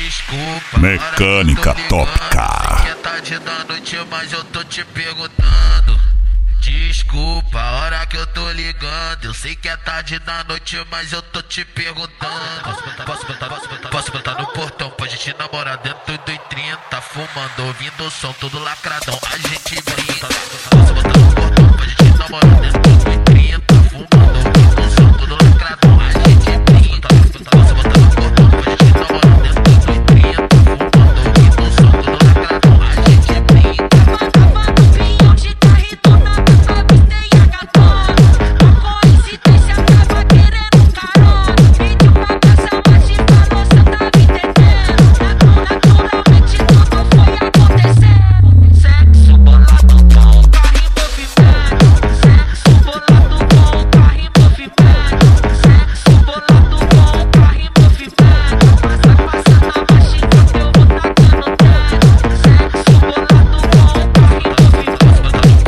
Desculpa, Mecânica Top Car. é tarde da noite, mas eu tô te perguntando. Desculpa a hora que eu tô ligando. Eu sei que é tarde da noite, mas eu tô te perguntando. Posso botar no portão pra gente namorar dentro do 30, fumando, ouvindo o som todo lacradão. A gente brinca. Posso botar no portão pra gente namorar dentro do 30, fumando, ouvindo o som todo lacradão. A gente brinca. Posso botar no portão pra gente namorar dentro do 30, fumando, ouvindo o som todo lacradão. A gente brinca.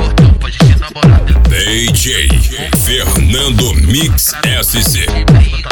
DJ Fernando Mix SC.